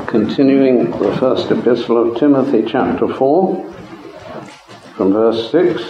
Continuing the first epistle of Timothy, chapter 4, from verse 6.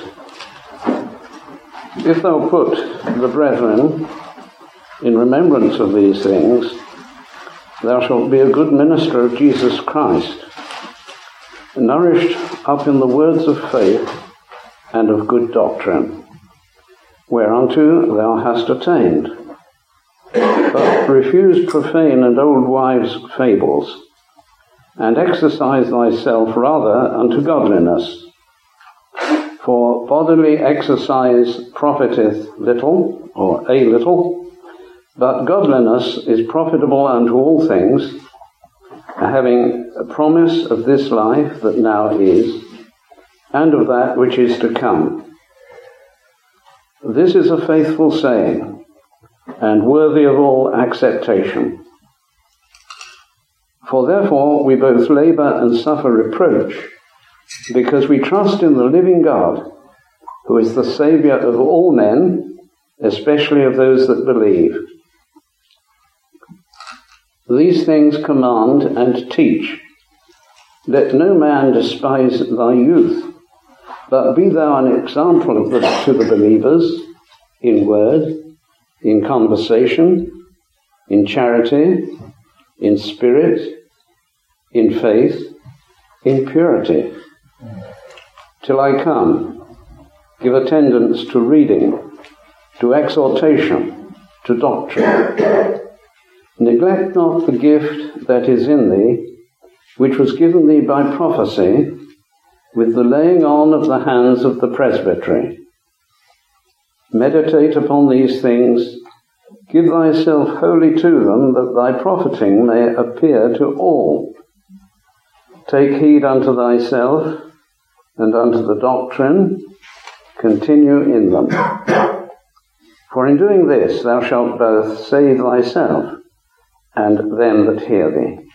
If thou put the brethren in remembrance of these things, thou shalt be a good minister of Jesus Christ, nourished up in the words of faith and of good doctrine, whereunto thou hast attained. But refuse profane and old wives' fables, and exercise thyself rather unto godliness. For bodily exercise profiteth little, or a little, but godliness is profitable unto all things, having a promise of this life that now is, and of that which is to come. This is a faithful saying, and worthy of all acceptation. For therefore we both labour and suffer reproach, because we trust in the living God, who is the Saviour of all men, especially of those that believe. These things command and teach. Let no man despise thy youth, but be thou an example to the believers in word, in conversation, in charity, in spirit, in faith, in purity. Till I come, give attendance to reading, to exhortation, to doctrine. Neglect not the gift that is in thee, which was given thee by prophecy, with the laying on of the hands of the presbytery. Meditate upon these things, give thyself wholly to them, that thy profiting may appear to all. Take heed unto thyself and unto the doctrine, continue in them. For in doing this thou shalt both save thyself and them that hear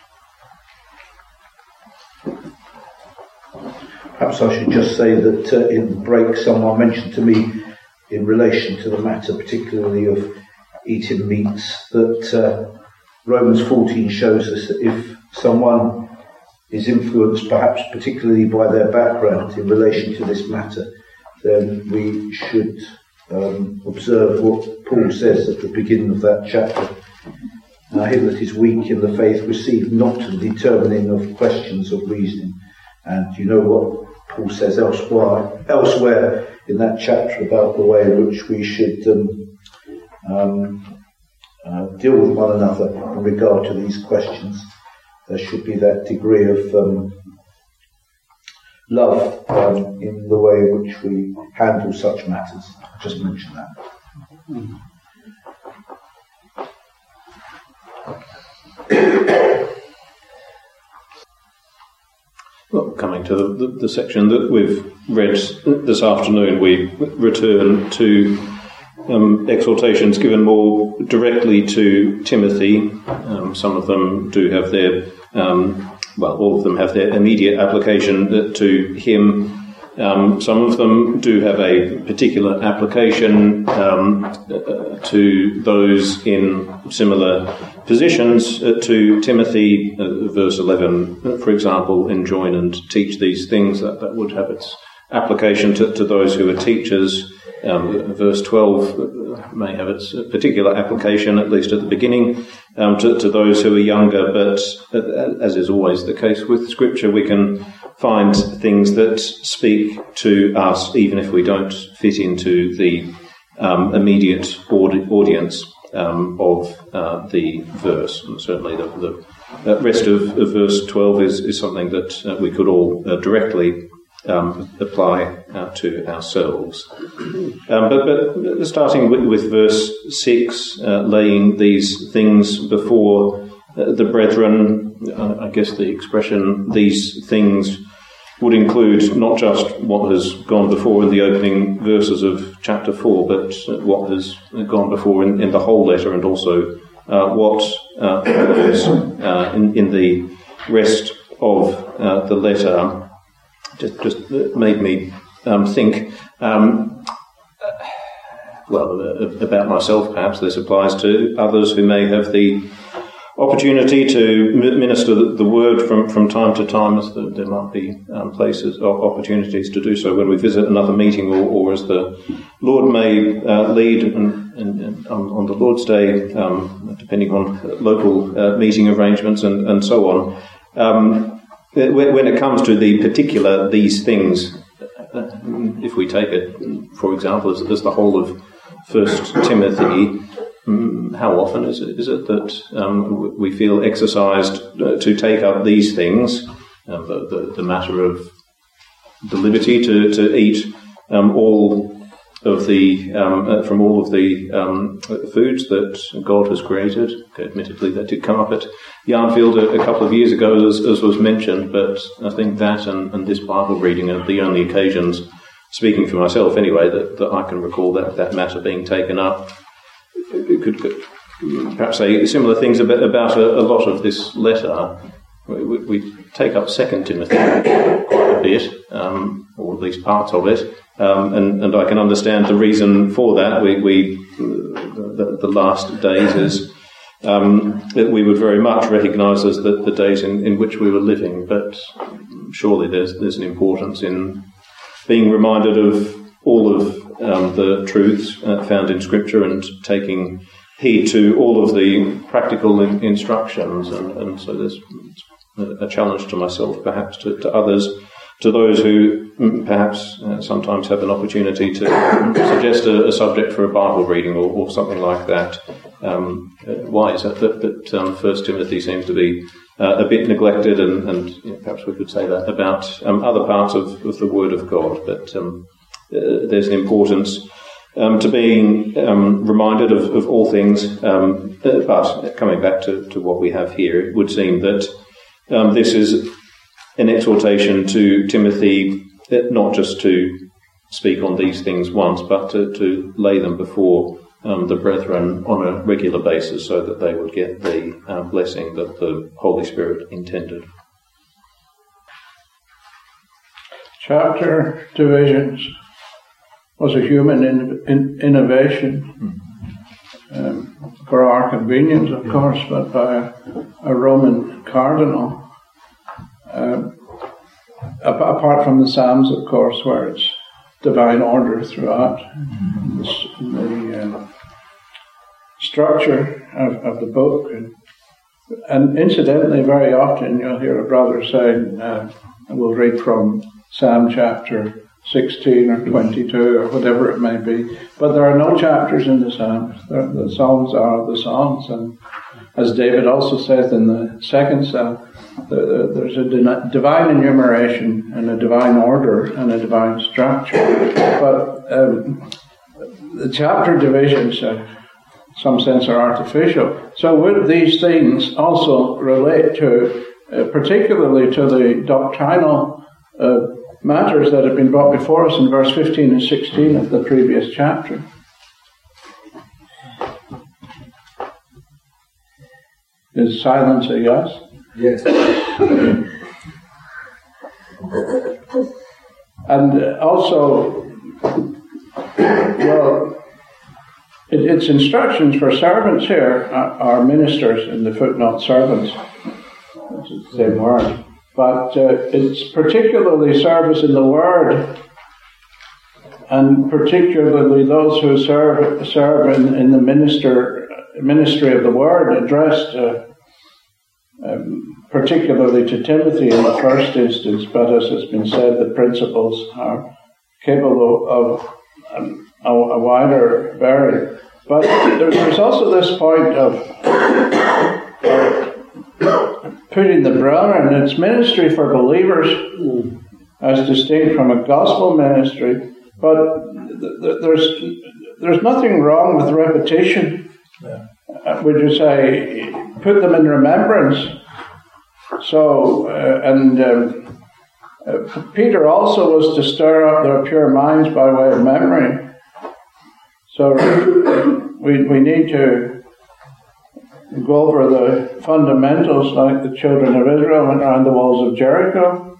thee. Perhaps I should just say that in the break someone mentioned to me in relation to the matter particularly of eating meats that Romans 14 shows us that if someone is influenced perhaps particularly by their background in relation to this matter, then we should observe what Paul says at the beginning of that chapter. Him that is weak in the faith receive not to the determining of questions of reasoning. And you know what Paul says elsewhere in that chapter about the way in which we should deal with one another in regard to these questions. There should be that degree of love in the way in which we handle such matters. I just mentioned that. Well, coming to the section that we've read this afternoon, we return to exhortations given more directly to Timothy. Some of them do have their, all of them have their immediate application to him. Some of them do have a particular application to those in similar positions to Timothy. Verse 11, for example, enjoin and teach these things. That would have its application to those who are teachers. Verse 12 may have its particular application, at least at the beginning, to those who are younger. But as is always the case with Scripture, we can find things that speak to us, even if we don't fit into the immediate audience of the verse. And certainly the rest of verse 12 is something that we could all directly apply to ourselves. But starting with verse 6, laying these things before the brethren, I guess the expression "these things" would include not just what has gone before in the opening verses of chapter 4, but what has gone before in the whole letter, and also what follows in the rest of the letter. Just made me think, about myself. Perhaps this applies to others who may have the opportunity to minister the word from time to time, as there might be places or opportunities to do so when we visit another meeting, or as the Lord may lead on the Lord's Day, depending on local meeting arrangements and so on. When it comes to these things, if we take it, for example, as the whole of 1 Timothy, how often is it that we feel exercised to take up these things, the matter of the liberty to eat all of the from all of the foods that God has created? Okay, admittedly, that did come up at Yarnfield a couple of years ago, as was mentioned, but I think that and this Bible reading are the only occasions, speaking for myself anyway, that I can recall that matter being taken up. You could perhaps say similar things about a lot of this letter. We take up 2 Timothy quite a bit, or at least parts of it, and I can understand the reason for that. The last days is that we would very much recognise as the days in which we were living, but surely there's an importance in being reminded of all of the truths found in Scripture and taking heed to all of the practical instructions, and so there's a challenge to myself, perhaps to others, to those who perhaps sometimes have an opportunity to suggest a subject for a Bible reading or something like that. Why is it that 1 Timothy seems to be a bit neglected, and perhaps we could say that about other parts of the Word of God, but there's an importance to being reminded of all things, but coming back to what we have here, it would seem that this is an exhortation to Timothy, not just to speak on these things once, but to lay them before the brethren on a regular basis, so that they would get the blessing that the Holy Spirit intended. Chapter divisions was a human innovation for our convenience, of course, but by a Roman cardinal. Apart from the Psalms, of course, where it's divine order throughout. The structure of the book. And incidentally, very often you'll hear a brother saying, we'll read from Psalm chapter 16 or 22 or whatever it may be. But there are no chapters in the Psalms. The Psalms are the Psalms. And as David also says in the second Psalm, there's a divine enumeration and a divine order and a divine structure. But the chapter divisions, in some sense, are artificial. So would these things also relate to, particularly to the doctrinal matters that have been brought before us in verse 15 and 16 of the previous chapter? Is silence a yes? Yes. And also, well, it's instructions for servants here, our ministers in the footnote, servants. That's the same word. But it's particularly service in the Word, and particularly those who serve in the ministry of the Word, addressed particularly to Timothy in the first instance, but as has been said, the principles are capable of a wider bearing. But there's also this point of putting the brethren, it's ministry for believers as distinct from a gospel ministry, but there's nothing wrong with repetition. Would you say, put them in remembrance? So, Peter also was to stir up their pure minds by way of memory. So we need to go over the fundamentals like the children of Israel went around the walls of Jericho.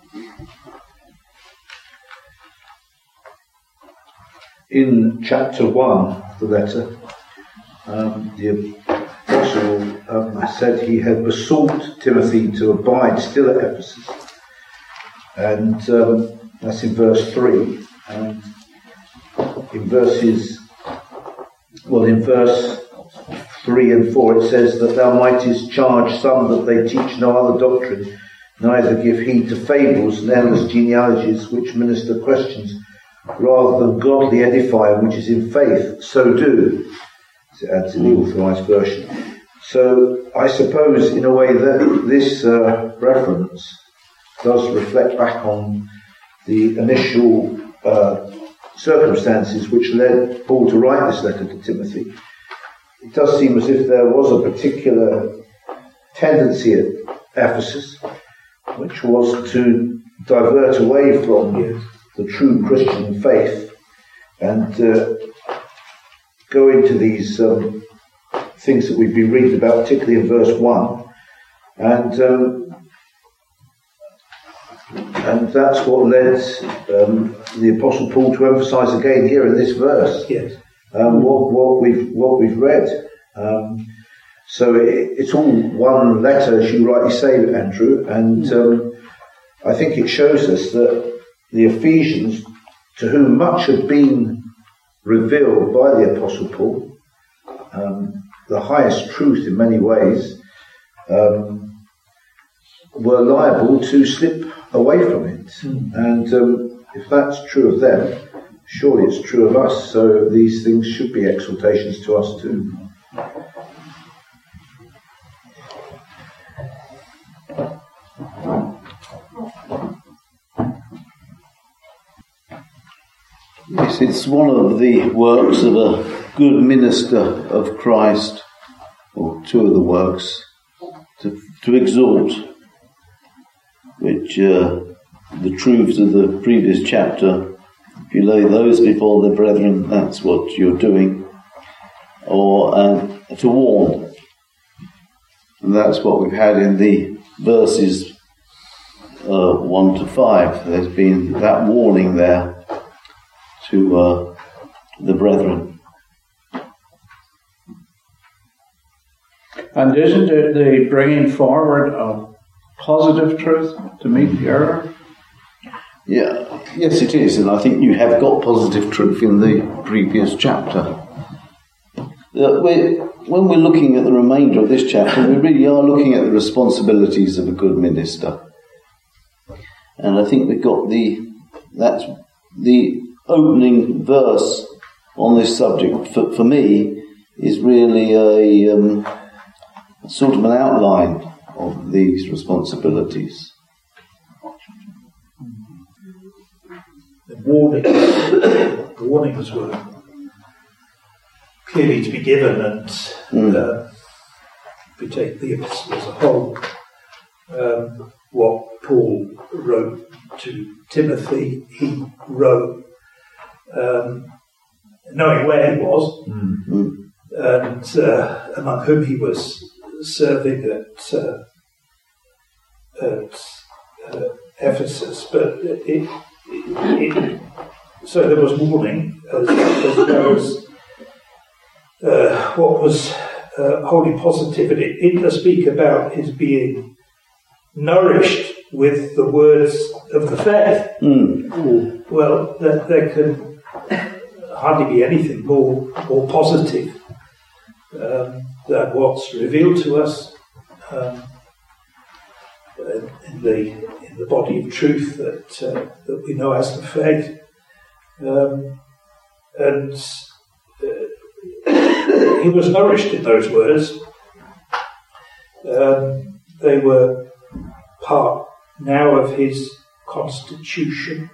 In chapter 1 of the letter, the apostle said he had besought Timothy to abide still at Ephesus. And that's in verse 3. And in verse 3 and 4 it says that thou mightest charge some that they teach no other doctrine, neither give heed to fables and endless genealogies which minister questions, rather than godly edifying which is in faith, so do. It adds in the authorised version. So I suppose in a way that this reference does reflect back on the initial circumstances which led Paul to write this letter to Timothy. It does seem as if there was a particular tendency at Ephesus which was to divert away from the true Christian faith and go into these things that we've been reading about, particularly in verse 1. And that's what led the Apostle Paul to emphasise again here in this verse. Yes. What we've read. So it's all one letter, as you rightly say, Andrew, and I think it shows us that the Ephesians, to whom much had been revealed by the Apostle Paul, the highest truth in many ways, were liable to slip away from it. And if that's true of them, surely it's true of us, so these things should be exhortations to us too. Yes, it's one of the works of a good minister of Christ, or two of the works, to exhort, which the truths of the previous chapter, if you lay those before the brethren, that's what you're doing, or to warn. And that's what we've had in the verses 1 to 5. There's been that warning there to the brethren. And isn't it the bringing forward of positive truth to meet the error? Yeah, yes it is, and I think you have got positive truth in the previous chapter. When we're looking at the remainder of this chapter, we really are looking at the responsibilities of a good minister. And I think we've got that's the opening verse on this subject, for me, is really a sort of an outline of these responsibilities. The warnings were clearly to be given, and if we take the epistle as a whole, what Paul wrote to Timothy, he wrote knowing where he was, and among whom he was serving at Ephesus. But so there was warning as well as what was wholly positive, and it does speak about his being nourished with the words of the faith. Well, there can hardly be anything more positive than what's revealed to us in the body of truth that we know as the faith, and he was nourished in those words. They were part now of his constitution.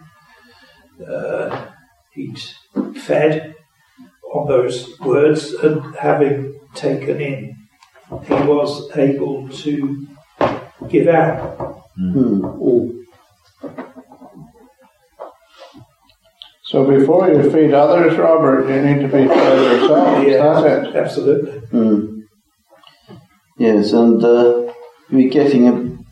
He'd fed on those words, and having taken in, he was able to give out. So before you feed others, Robert, you need to be fed yourself. Yes, absolutely. Yes, and we're getting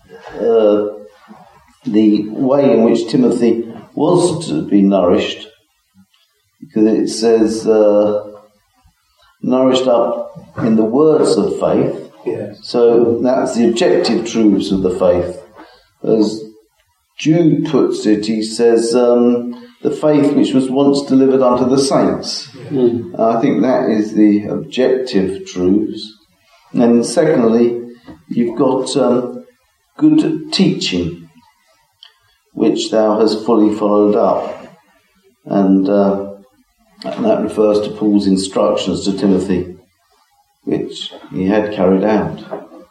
the way in which Timothy was to be nourished, because it says, nourished up in the words of faith. Yes. So that's the objective truths of the faith. As Jude puts it, he says, the faith which was once delivered unto the saints. I think that is the objective truths. And secondly, you've got good teaching, which thou hast fully followed up. And that refers to Paul's instructions to Timothy, which he had carried out.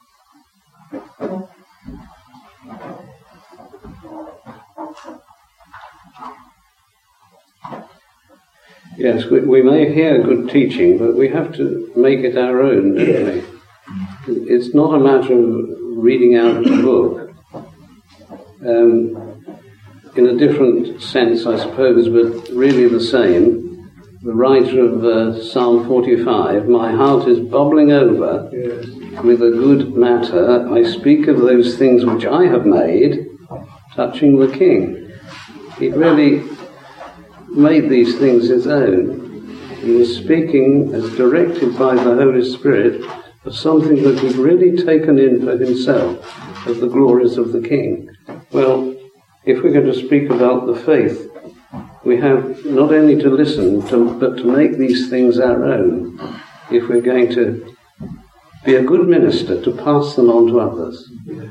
Yes, we may hear good teaching, but we have to make it our own, don't we? It's not a matter of reading out a book. In a different sense, I suppose, but really the same. The writer of Psalm 45, my heart is bubbling over with a good matter. I speak of those things which I have made, touching the King. He really made these things his own. He was speaking as directed by the Holy Spirit of something that he'd really taken in for himself, of the glories of the King. Well, if we're going to speak about the faith, we have not only to listen, but to make these things our own, if we're going to be a good minister, to pass them on to others.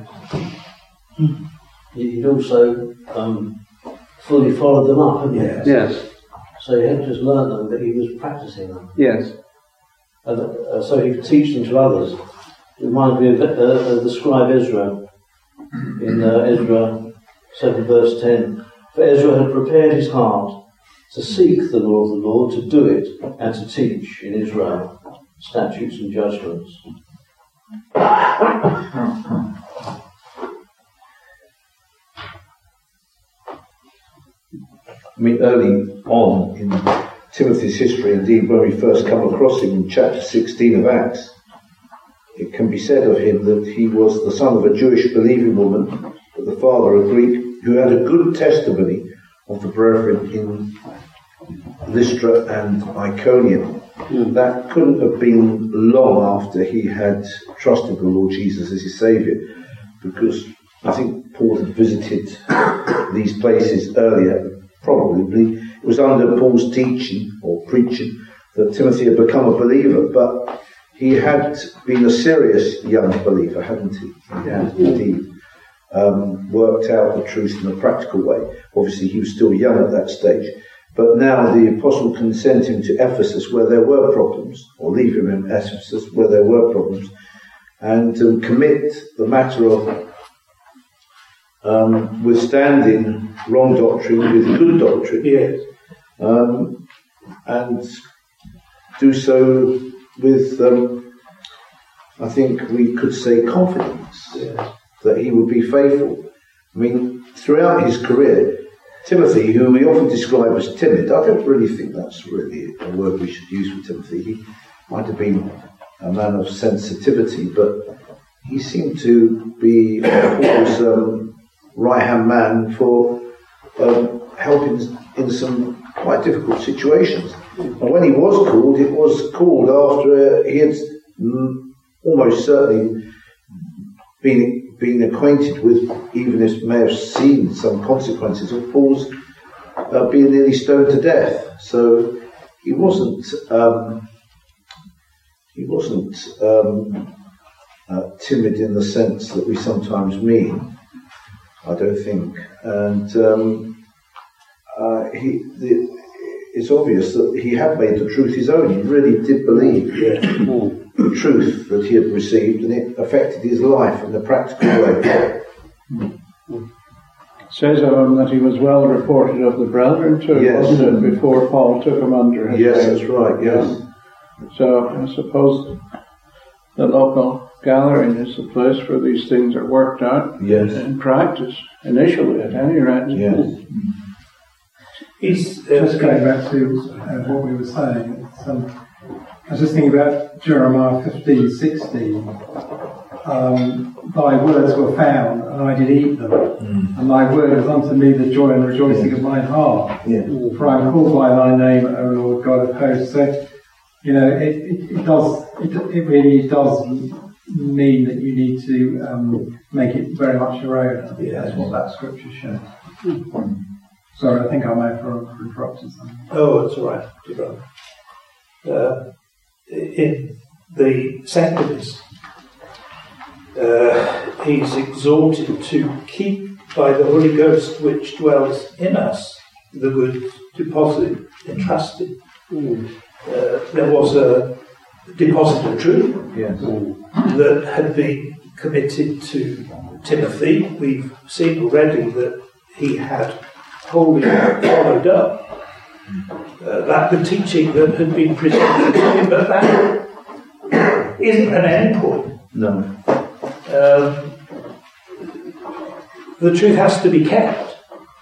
He'd also fully followed them up, hadn't he? Yes. So he hadn't just learned them, but he was practicing them. Yes. And so he could teach them to others. It reminds me of the scribe Ezra, in Ezra 7 verse 10. For Ezra had prepared his heart to seek the law of the Lord, to do it, and to teach in Israel statutes and judgments. I mean, early on in Timothy's history, indeed, when we first come across him in chapter 16 of Acts, it can be said of him that he was the son of a Jewish believing woman, but the father a Greek, who had a good testimony of the brethren in Lystra and Iconium. That couldn't have been long after he had trusted the Lord Jesus as his Saviour, because I think Paul had visited these places earlier. Probably it was under Paul's teaching or preaching that Timothy had become a believer, but he had been a serious young believer, hadn't he? He had indeed worked out the truth in a practical way. Obviously he was still young at that stage, but now the apostle can send him to Ephesus where there were problems, or leave him in Ephesus where there were problems, and commit the matter of withstanding wrong doctrine with good doctrine. Yes. And do so with, I think we could say, confidence that he would be faithful. I mean, throughout his career, Timothy, who we often describe as timid, I don't really think that's really a word we should use for Timothy. He might have been a man of sensitivity, but he seemed to be Paul's right-hand man for helping in some quite difficult situations. And when he was called, it was called after he had almost certainly been acquainted with, even if may have seen some consequences of Paul's being nearly stoned to death. So he wasn't timid in the sense that we sometimes mean, I don't think. And it's obvious that he had made the truth his own. He really did believe the truth that he had received, and it affected his life in a practical way. It says of him that he was well reported of the brethren too, wasn't it, before Paul took him under his Yes, wing. that's right, yes. So I suppose the local gathering is the place where these things are worked out in practice, initially at any rate. Yes. Just going back to what we were saying, I was just thinking about Jeremiah 15:16. Thy words were found, and I did eat them, and thy word was unto me the joy and rejoicing of mine heart. For I am called by thy name, O Lord God of hosts. So it really does mean that you need to make it very much your own. I think that's what that scripture shows. Sorry, I think I may have interrupted something. Oh, that's all right, dear brother. In the second epistle, he's exhorted to keep by the Holy Ghost which dwells in us the good deposit entrusted. There was a deposit of truth that had been committed to Timothy. We've seen already that he had wholly followed up that the teaching that had been presented to him, but that isn't an end point. No. The truth has to be kept,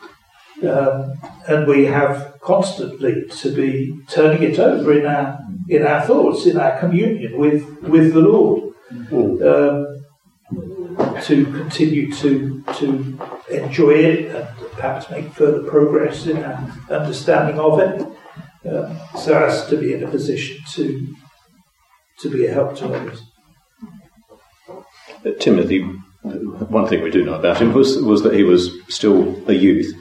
and we have constantly to be turning it over in our thoughts, in our communion with the Lord, to continue to enjoy it and perhaps make further progress in our understanding of it, so as to be in a position to be a help to others. Timothy, one thing we do know about him was that he was still a youth.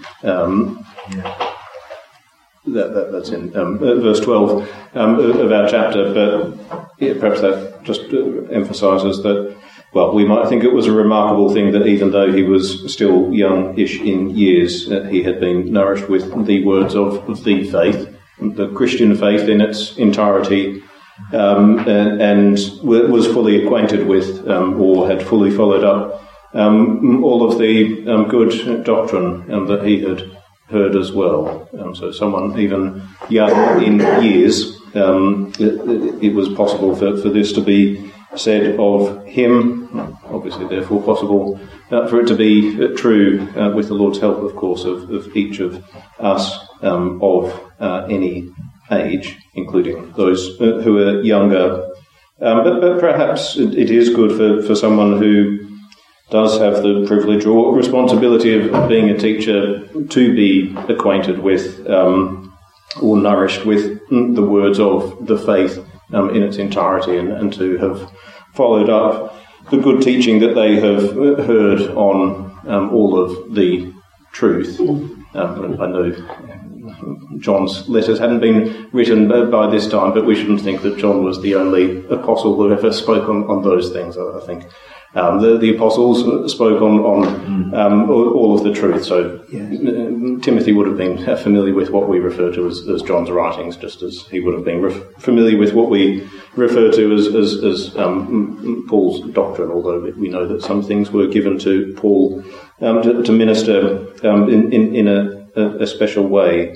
That's in verse 12 of our chapter, but perhaps that just emphasises that, well, we might think it was a remarkable thing that even though he was still youngish in years, he had been nourished with the words of the faith, the Christian faith in its entirety, and was fully acquainted with, or had fully followed up, all of the good doctrine that he had heard as well. So someone even young in years, it was possible for this to be said of him, obviously therefore possible for it to be true, with the Lord's help, of course, of each of us of any age, including those who are younger. But perhaps it is good for someone who does have the privilege or responsibility of being a teacher to be acquainted with or nourished with the words of the faith in its entirety, and to have followed up the good teaching that they have heard on all of the truth. I know John's letters hadn't been written by this time, but we shouldn't think that John was the only apostle who ever spoke on those things. I think the apostles spoke on all of the truth. So Timothy would have been familiar with what we refer to as John's writings, just as he would have been familiar with what we refer to as Paul's doctrine, although we know that some things were given to Paul to minister in a special way.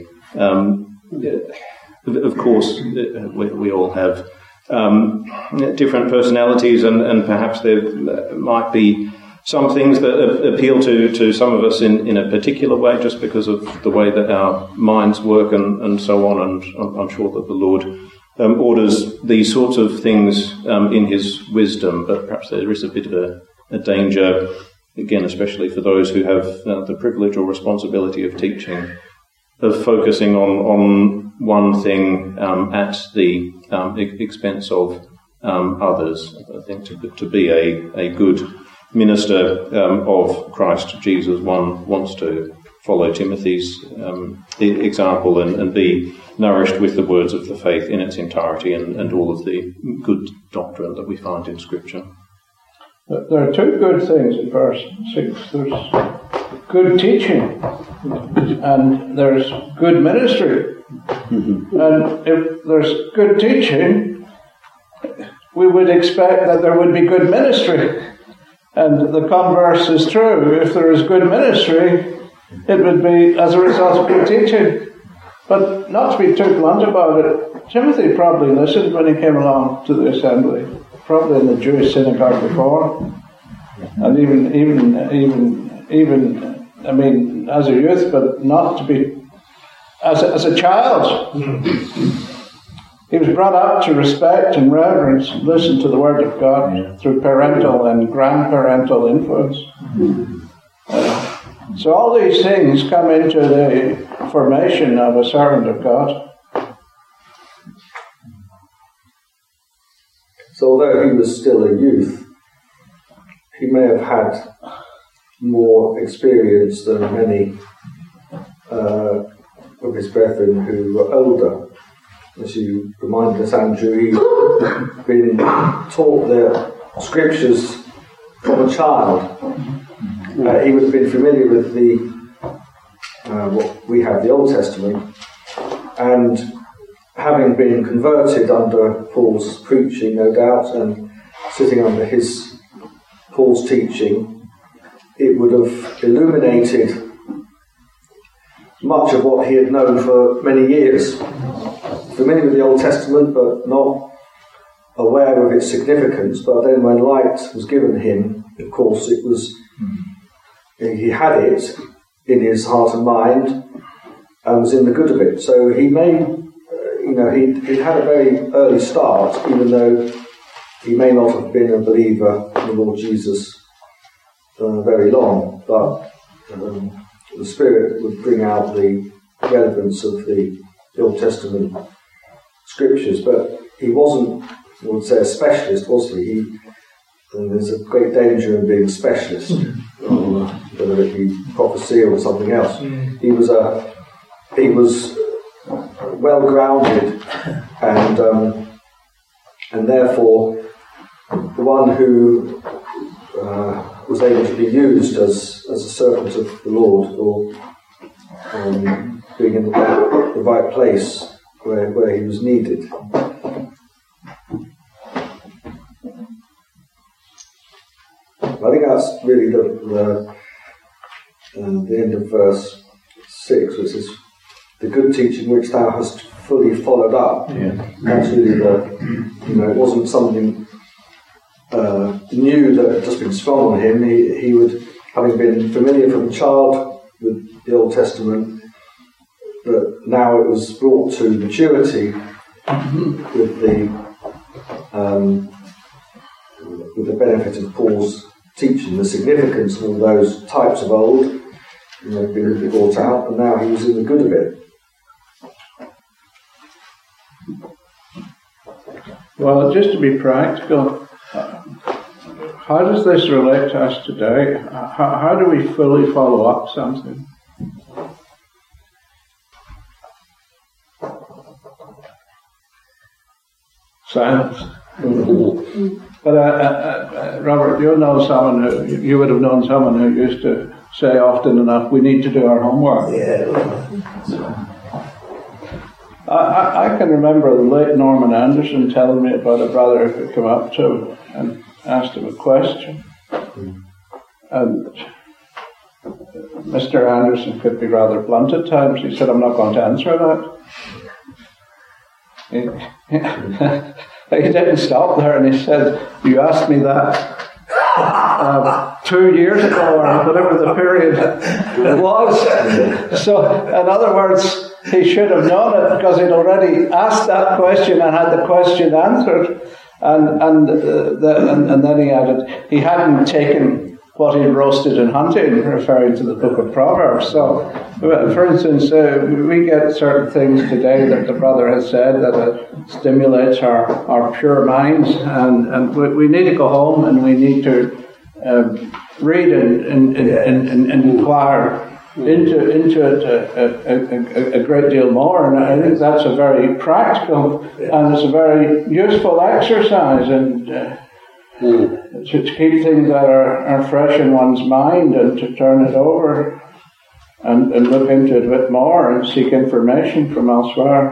Of course, we all have different personalities, and perhaps there might be some things that appeal to some of us in a particular way, just because of the way that our minds work and so on. And I'm sure that the Lord orders these sorts of things in His wisdom, but perhaps there is a bit of a danger, again, especially for those who have the privilege or responsibility of teaching, of focusing on one thing at the expense of others. I think to be a good minister of Christ Jesus, one wants to follow Timothy's example and be nourished with the words of the faith in its entirety and all of the good doctrine that we find in Scripture. There are two good things in verse 6. There's good teaching and there's good ministry. And if there's good teaching, we would expect that there would be good ministry. And the converse is true. If there is good ministry, it would be as a result of good teaching. But not to be too blunt about it, Timothy probably listened when he came along to the assembly, probably in the Jewish synagogue before, and even I mean, as a youth, but not to be as a child. He was brought up to respect and reverence and listen to the Word of God through parental and grandparental influence. So all these things come into the formation of a servant of God. So although he was still a youth, he may have had more experience than many of his brethren who were older. As you reminded us, Andrew, he'd been taught the scriptures from a child. He would have been familiar with what we have, the Old Testament, and having been converted under Paul's preaching, no doubt, and sitting under Paul's teaching, it would have illuminated much of what he had known for many years. Familiar with the Old Testament, but not aware of its significance. But then when light was given him, of course, he had it in his heart and mind and was in the good of it. So he may, he'd had a very early start, even though he may not have been a believer in the Lord Jesus very long. But the Spirit would bring out the relevance of the Old Testament scriptures, but he wasn't, I would say, a specialist, was he? And there's a great danger in being a specialist, whether it be prophecy or something else. He was well grounded, and therefore the one who was able to be used as a servant of the Lord, or being in the right place where he was needed. I think that's really the end of verse 6, which is the good teaching which thou hast fully followed up. Yeah. That's really it wasn't something new that had just been sprung on him. He would, having been familiar from a child with the Old Testament, but now it was brought to maturity with the benefit of Paul's teaching, the significance of all those types of old, being brought out, and now he was in the good of it. Well, just to be practical, how does this relate to us today? How do we fully follow up something? Silence. But Robert, you would have known someone who used to say often enough, "We need to do our homework." Yeah. I can remember the late Norman Anderson telling me about a brother who came up to him and asked him a question, and Mr. Anderson could be rather blunt at times. He said, "I'm not going to answer that." He didn't stop there, and he said, "You asked me that 2 years ago, or whatever the period was." So, in other words, he should have known it because he'd already asked that question and had the question answered. And then he added, he hadn't taken what he'd roasted in hunting, referring to the book of Proverbs. So, for instance, we get certain things today that the brother has said that stimulates our pure minds, and we need to go home and we need to read and inquire into it a great deal more, and I think that's a very practical and it's a very useful exercise, and to keep things that are fresh in one's mind and to turn it over and look into it a bit more and seek information from elsewhere.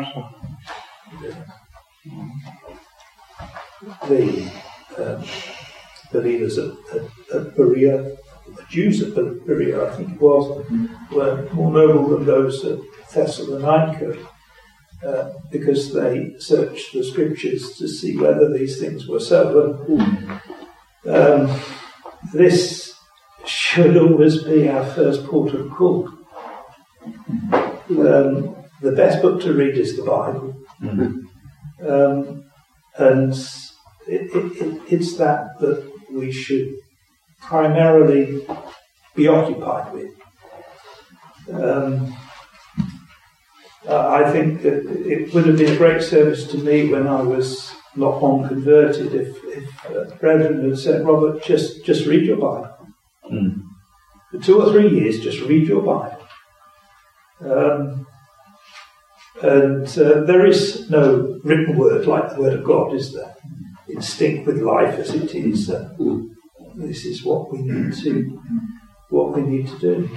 So. The believers at Berea, the Jews at Berea, I think it was, were more noble than those at Thessalonica because they searched the scriptures to see whether these things were so. This should always be our first port of call. The best book to read is the Bible. And it's that we should primarily be occupied with. I think that it would have been a great service to me when I was not long converted, if brethren had said, Robert, just read your Bible. For 2 or 3 years, just read your Bible. And there is no written word like the Word of God, is there? In sync with life as it is. This is what we need to do.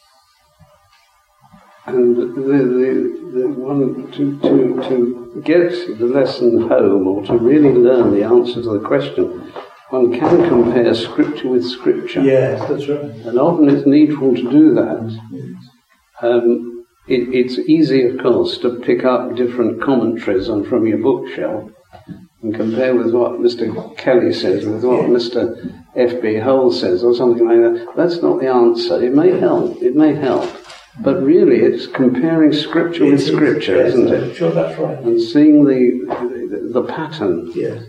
And the one to get the lesson home, or to really learn the answer to the question, one can compare Scripture with Scripture. Yes, that's right. And often it's needful to do that. Yes. It's easy, of course, to pick up different commentaries on from your bookshelf and compare with what Mr. Kelly says, with what Mr. F.B. Hull says, or something like that. That's not the answer. It may help. But really, it's comparing Scripture with Scripture, yes, isn't it? I'm sure that's right. And seeing the pattern. Yes.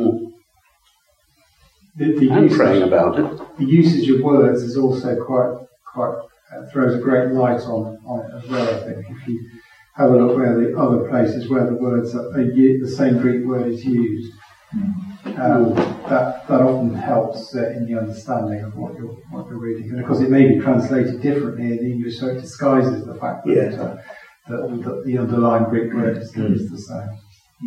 And praying about it. The usage of words is also quite throws a great light on it as well, I think. If you have a look where the other places where the words the same Greek word is used, that often helps in the understanding of what you're reading. And of course, it may be translated differently in English, so it disguises the fact that the underlying Greek word is the same.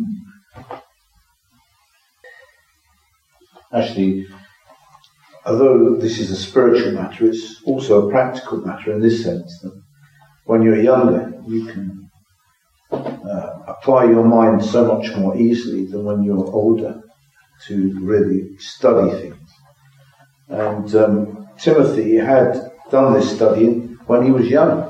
Actually, although this is a spiritual matter, it's also a practical matter in this sense that when you're younger, you can apply your mind so much more easily than when you're older to really study things. And Timothy had done this studying when he was young.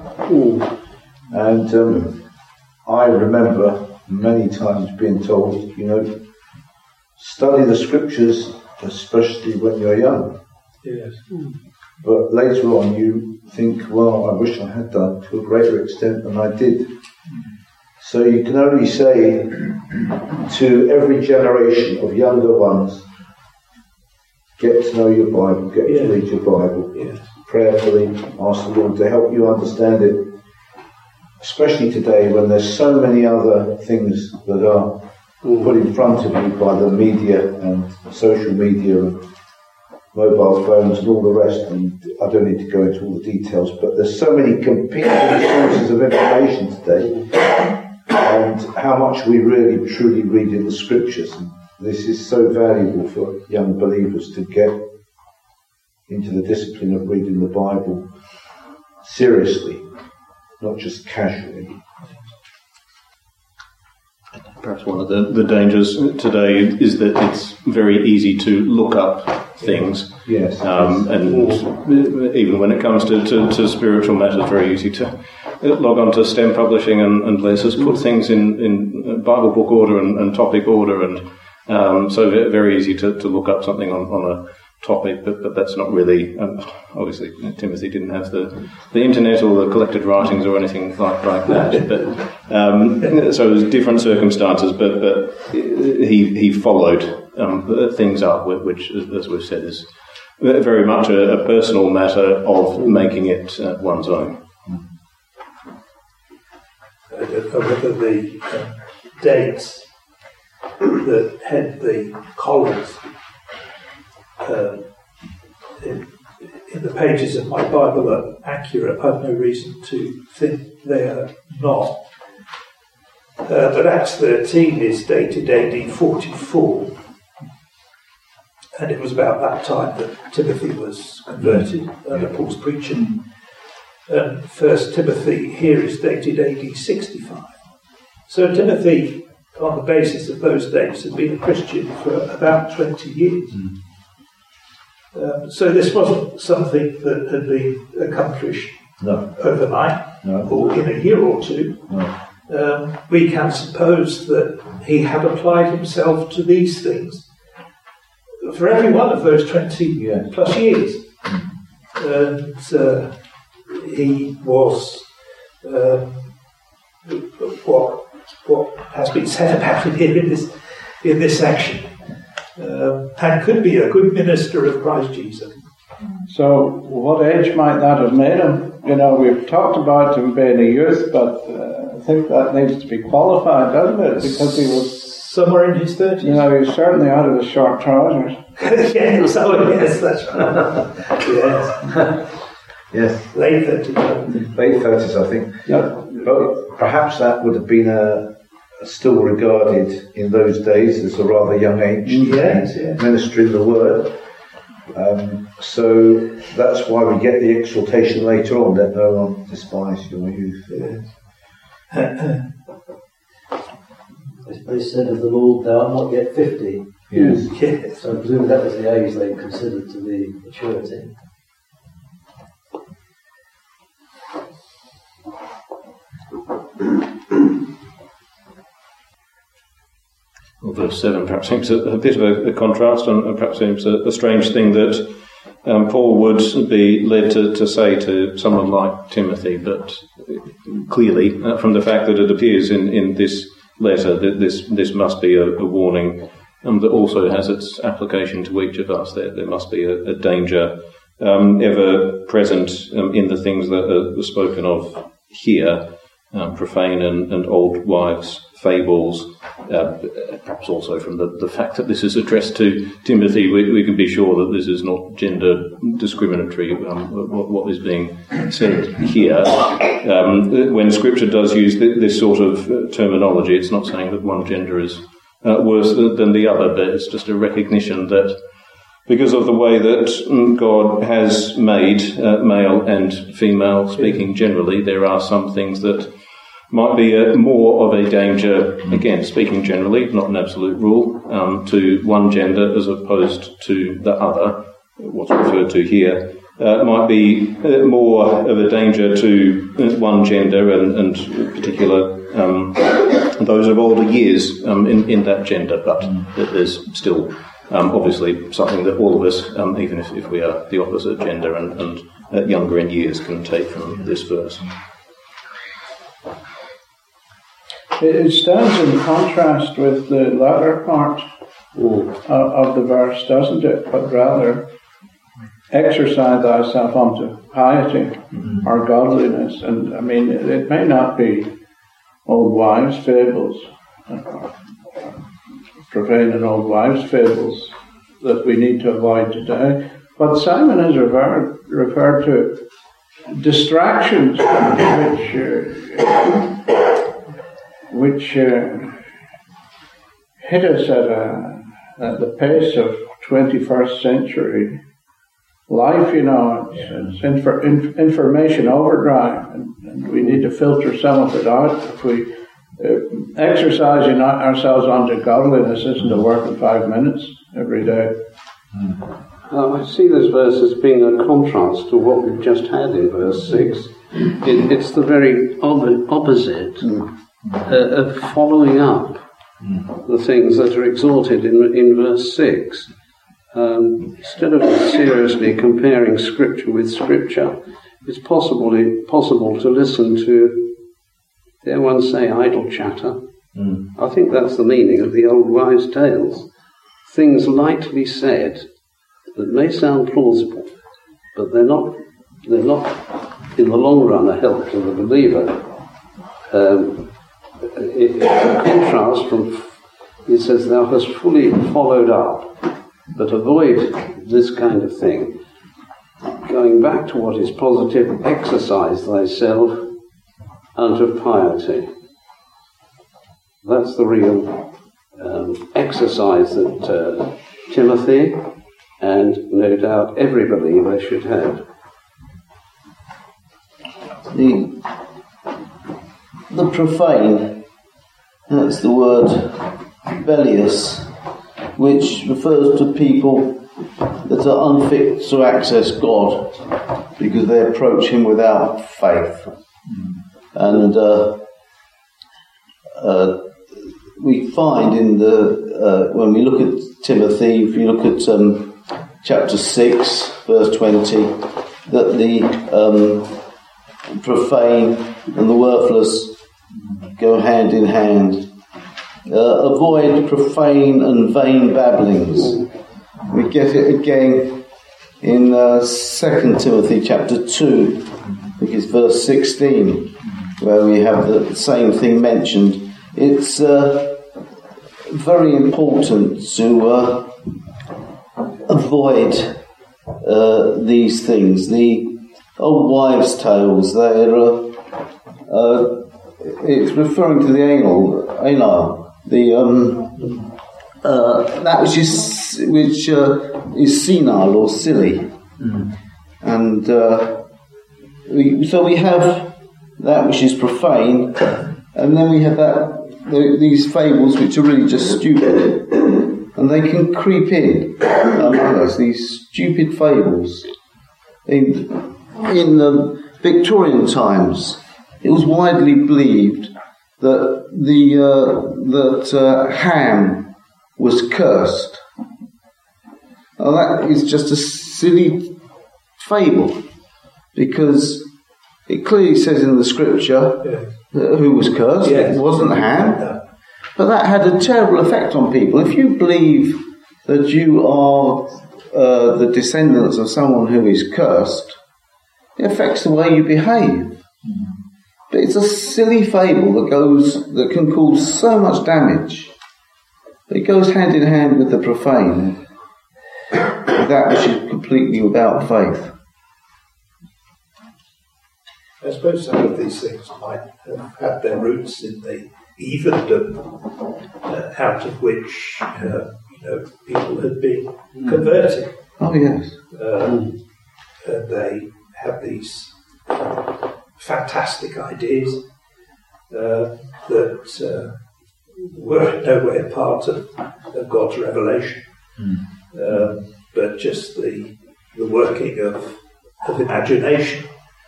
And I remember many times being told, study the Scriptures, especially when you're young. Yes. But later on you think, well, I wish I had done to a greater extent than I did. So you can only say to every generation of younger ones, get to know your Bible, get to read your Bible, prayerfully ask the Lord to help you understand it, especially today when there's so many other things that are put in front of you by the media and social media and mobile phones and all the rest, and I don't need to go into all the details, but there's so many competing sources of information today, and how much we really truly read in the Scriptures. And this is so valuable for young believers to get into the discipline of reading the Bible seriously, not just casually. Perhaps one of the dangers today is that it's very easy to look up things. Yes. And even when it comes to spiritual matters, very easy to log on to STEM Publishing and let's just put things in Bible book order and topic order, and so very easy to look up something on a topic, but that's not really, obviously Timothy didn't have the internet or the collected writings or anything like that, but so it was different circumstances, but he followed things up, which, as we've said, is very much a personal matter of making it one's own. Whether the dates that head the columns in the pages of my Bible are accurate. I've no reason to think they are not. But Acts 13 is dated AD 44, and it was about that time that Timothy was converted under Paul's preaching. And 1 Timothy here is dated AD 65. So Timothy, on the basis of those dates, had been a Christian for about 20 years. So this wasn't something that had been accomplished overnight or in a year or two. We can suppose that he had applied himself to these things for every one of those 20 plus years. And he was what has been said about him here in this section. And could be a good minister of Christ Jesus. So, what age might that have made him? We've talked about him being a youth, but I think that needs to be qualified, doesn't it? Because he was somewhere in his 30s. No, he's certainly out of his short trousers. Yes, that's right. Yes. Yes. Late 30s. Late 30s, I think. Yeah. But perhaps that would have been still regarded in those days as a rather young age. Yes. Ministering the word. So that's why we get the exhortation later on, that no one despise your youth. Yes. They said of the Lord, thou art not yet 50. Yes. So I presume that was the age they considered to be maturity. Well, verse 7 perhaps seems a bit of a contrast, and perhaps seems a strange thing that Paul would be led to say to someone like Timothy, but clearly from the fact that it appears in this letter that this must be a warning that also has its application to each of us. There must be a danger ever present in the things that are spoken of here, profane and old wives' fables, perhaps also from the fact that this is addressed to Timothy, we can be sure that this is not gender discriminatory, what is being said here. When Scripture does use this sort of terminology, it's not saying that one gender is worse than the other, but it's just a recognition that because of the way that God has made male and female, speaking generally, there are some things that might be more of a danger, again, speaking generally, not an absolute rule, to one gender as opposed to the other. What's referred to here might be more of a danger to one gender and particular those of older years in that gender, but there's still obviously something that all of us, even if we are the opposite gender and younger in years, can take from this verse. It stands in contrast with the latter part of the verse, doesn't it? But rather, exercise thyself unto piety or godliness. And I mean, it may not be old wives' fables, profane and old wives' fables that we need to avoid today. But Simon has referred to distractions which hit us at the pace of 21st century life, you know. It's information overdrive, and we need to filter some of it out. If we exercising ourselves onto godliness isn't a work of 5 minutes every day. I see this verse as being a contrast to what we've just had in verse 6. It's the very opposite of following up the things that are exhorted in verse 6. Instead of seriously comparing Scripture with Scripture, it's possible to listen to, dare one say, idle chatter. I think that's the meaning of the old wives' tales. Things lightly said that may sound plausible, but they're not in the long run a help to the believer. It's a contrast from, it says, thou hast fully followed up, but avoid this kind of thing. Going back to what is positive, exercise thyself unto piety. That's the real exercise that Timothy and no doubt every believer should have. The profane, that's the word bellious, which refers to people that are unfit to access God because they approach Him without faith. And we find in when we look at Timothy, if you look at chapter 6, verse 20, that the profane and the worthless go hand in hand. Avoid profane and vain babblings. We get it again in 2 Timothy chapter 2, I think it's verse 16, where we have the same thing mentioned. It's very important to avoid these things. The old wives' tales, it's referring to the anal, that which is senile or silly. And so we have that which is profane, and then we have these fables which are really just stupid, and they can creep in among us, these stupid fables. In the Victorian times, it was widely believed that Ham was cursed. Now that is just a silly fable, because it clearly says in the scripture who was cursed. It wasn't Ham. But that had a terrible effect on people. If you believe that you are the descendants of someone who is cursed, it affects the way you behave. But it's a silly fable that can cause so much damage. It goes hand in hand with the profane, with that which is completely without faith. I suppose some of these things might have had their roots in the heathendom, out of which people had been converting. Oh yes. And they have these fantastic ideas that were in no way a part of God's revelation, but just the working of imagination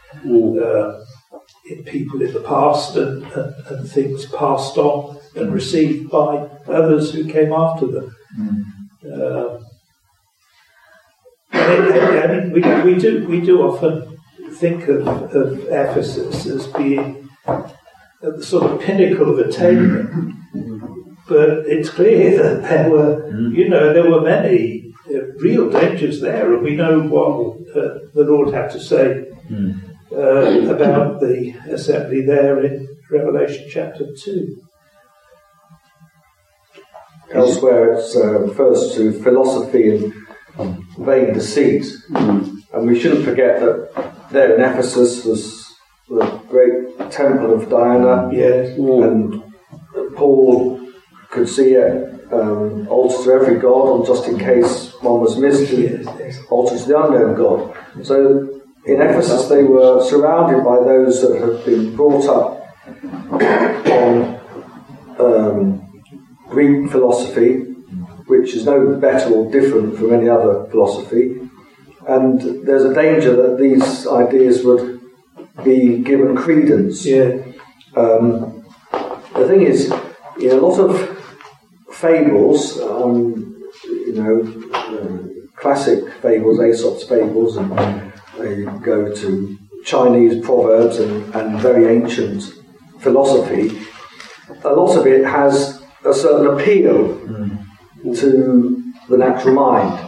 in people in the past, and things passed on and received by others who came after them. We do often think of Ephesus as being at the sort of pinnacle of attainment, but it's clear that there were many real dangers there, and we know what the Lord had to say about the assembly there in Revelation chapter 2. Elsewhere it refers to philosophy and vain deceit. And we shouldn't forget that there in Ephesus was the great temple of Diana, and Paul could see it, altars to every god, and just in case one was missed, altars to the unknown God. So in Ephesus they were surrounded by those that had been brought up on Greek philosophy, which is no better or different from any other philosophy. And there's a danger that these ideas would be given credence. The thing is, in a lot of fables, classic fables, Aesop's fables, and they go to Chinese proverbs and very ancient philosophy, a lot of it has a certain appeal to the natural mind.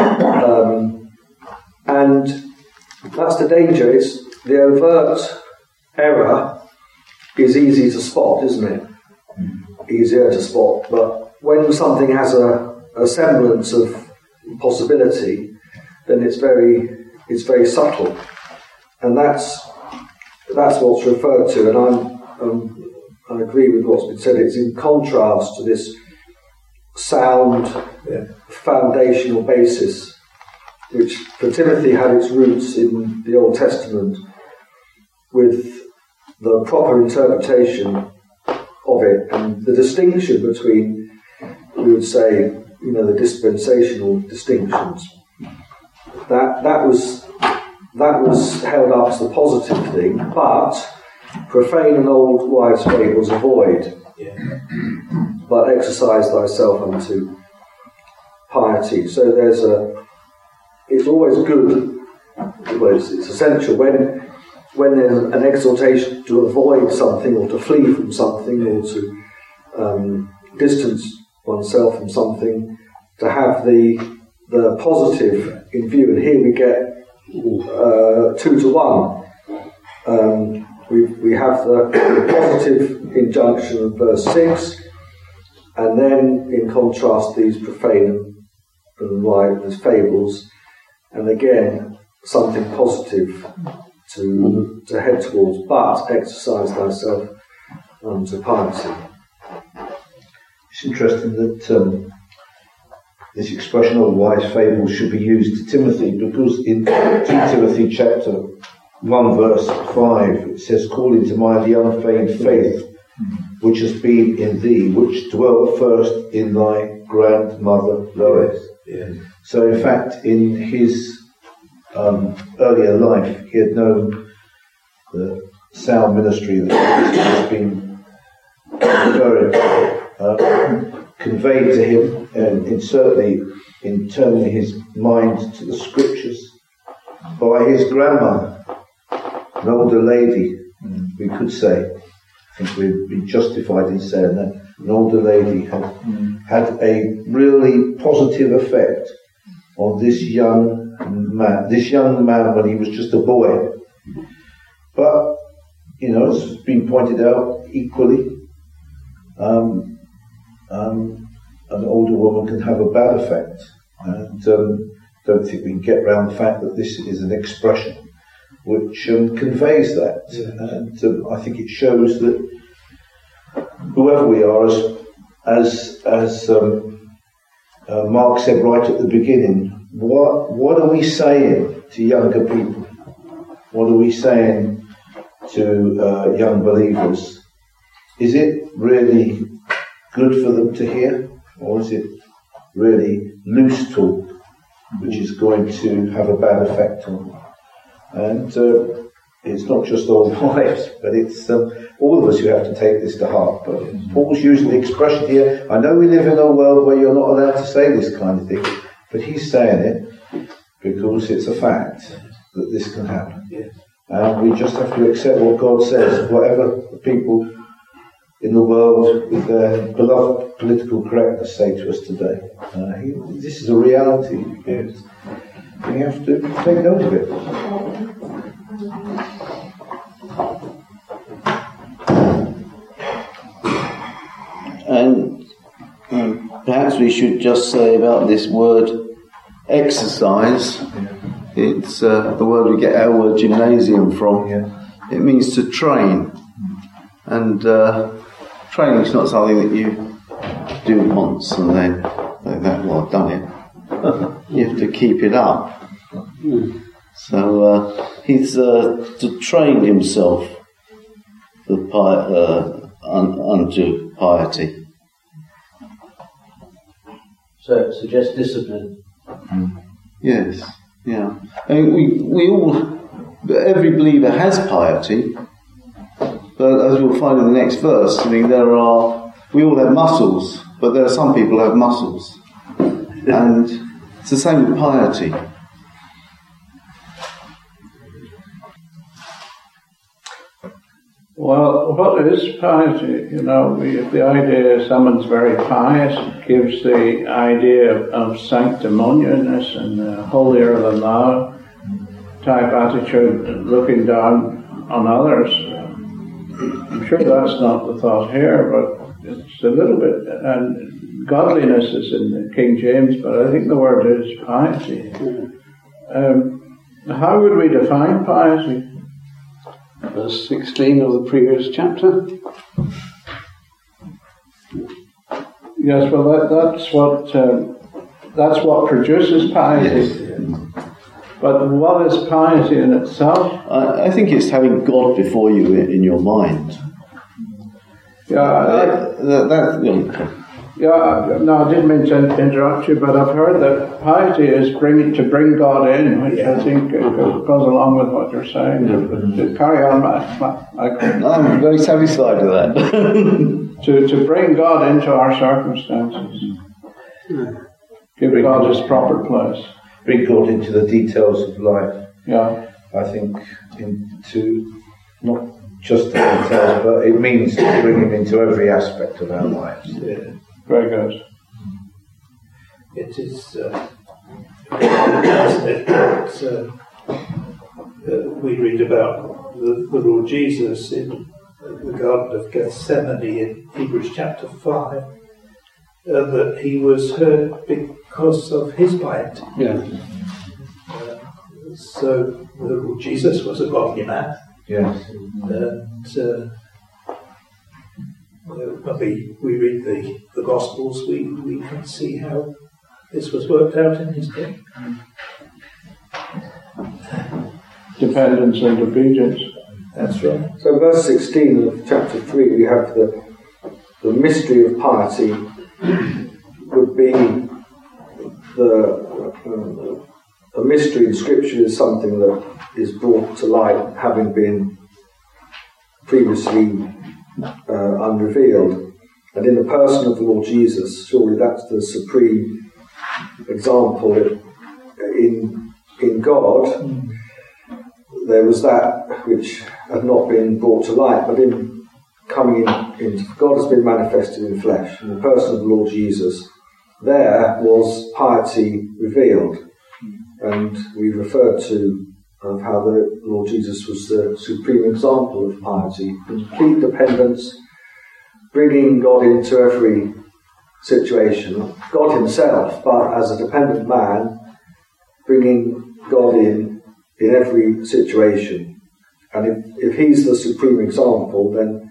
And that's the danger. It's the overt error is easy to spot, isn't it? Easier to spot. But when something has a semblance of possibility, then it's very subtle, and that's what's referred to. And I agree with what's been said. It's in contrast to this sound foundational basis, which for Timothy had its roots in the Old Testament, with the proper interpretation of it, and the distinction between, we would say, the dispensational distinctions. That was held up as the positive thing, but profane and old wives' fables avoid, but exercise thyself unto piety. So it's always good, it's essential when there's an exhortation to avoid something, or to flee from something, or to distance oneself from something, to have the positive in view. And here we get 2 to 1. We have the positive injunction of verse 6, And then, in contrast, these profane and right, these fables, and again, something positive to head towards, but exercise thyself unto piety. It's interesting that this expression of wise fables should be used to Timothy, because in 2 Timothy chapter 1 verse 5 it says, "Call into mind the unfeigned faith which has been in thee, which dwelt first in thy grandmother Lois." Yeah. So in fact, in his earlier life, he had known the sound ministry that has been conveyed to him, and certainly in turning his mind to the scriptures by his grandmother, an older lady, we could say. I think we'd be justified in saying that an older lady had a really positive effect on this young man when he was just a boy. But, you know, as has been pointed out equally, an older woman can have a bad effect. And don't think we can get around the fact that this is an expression which conveys that. Yeah. And I think it shows that whoever we are, as Mark said right at the beginning, what are we saying to younger people? What are we saying to young believers? Is it really good for them to hear, or is it really loose talk which is going to have a bad effect on them? And it's not just old wives, but it's all of us who have to take this to heart. But Paul's using the expression here. I know we live in a world where you're not allowed to say this kind of thing, but he's saying it because it's a fact that this can happen. Yes. And we just have to accept what God says, whatever the people in the world with their beloved political correctness say to us today. This is a reality. Yes. We have to take note of it. And perhaps we should just say about this word exercise. It's the word we get our word gymnasium from. Yeah. It means to train. And training is not something that you do once and then well, I've done it. You have to keep it up. So he's to train himself unto piety. So it suggests discipline. Yes, yeah. I mean, we all, every believer has piety, but as we'll find in the next verse, I mean, we all have muscles, but there are some people who have muscles. And it's the same with piety. Well, what is piety? You know, the idea someone's very pious gives the idea of sanctimonious and holier than thou type attitude, looking down on others. I'm sure that's not the thought here, but it's a little bit, and godliness is in the King James, but I think the word is piety. How would we define piety? Verse 16 of the previous chapter. Yes, well, that's what produces piety. Yes. But what is piety in itself? I think it's having God before you in your mind. Yeah, no, I didn't mean to interrupt you, but I've heard that piety is to bring God in, which I think goes along with what you're saying. To carry on, I'm very satisfied with that. to bring God into our circumstances, give God His proper place, bring God into the details of life. Yeah, I think into not just the details, but it means to bring Him into every aspect of our lives. Yeah. Very good. It is we read about the Lord Jesus in the Garden of Gethsemane in Hebrews chapter 5, that he was hurt because of his piety. Yeah. So Jesus was a godly man. Yes. And when we read the Gospels, we can see how this was worked out in his day. Dependence and obedience. That's right. So verse 16 of chapter 3, we have the mystery of piety would be a mystery in Scripture is something that is brought to light having been previously unrevealed. And in the person of the Lord Jesus, surely that's the supreme example. In God, there was that which had not been brought to light, but in coming in, God has been manifested in flesh. In the person of the Lord Jesus, there was piety revealed. And we referred to how the Lord Jesus was the supreme example of piety, complete dependence, bringing God into every situation, God himself, but as a dependent man, bringing God in every situation. And if he's the supreme example, then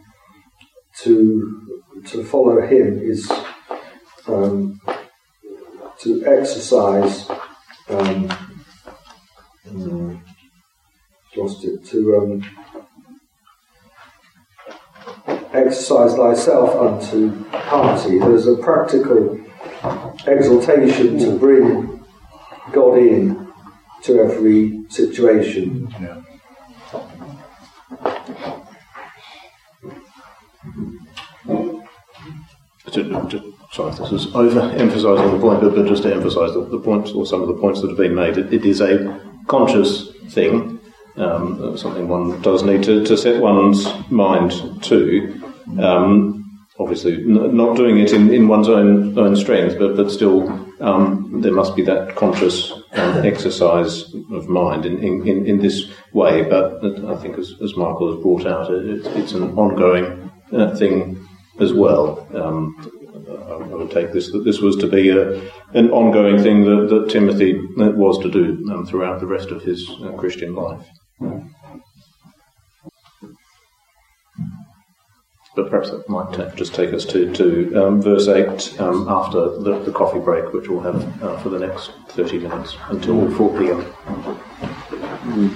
to follow him is to exercise exercise thyself unto piety. There's a practical exaltation to bring God in to every situation. Yeah. Sorry, this is over-emphasising the point, but just to emphasise the points, or some of the points that have been made, it is a conscious thing, something one does need to set one's mind to. Obviously, not doing it in one's own strength, but still, there must be that conscious exercise of mind in this way. But I think, as Michael has brought out, it's an ongoing thing as well. I would take this that this was to be an ongoing thing that Timothy was to do throughout the rest of his Christian life. But perhaps that might just take us to verse 8 after the coffee break, which we'll have for the next 30 minutes until 4 p.m.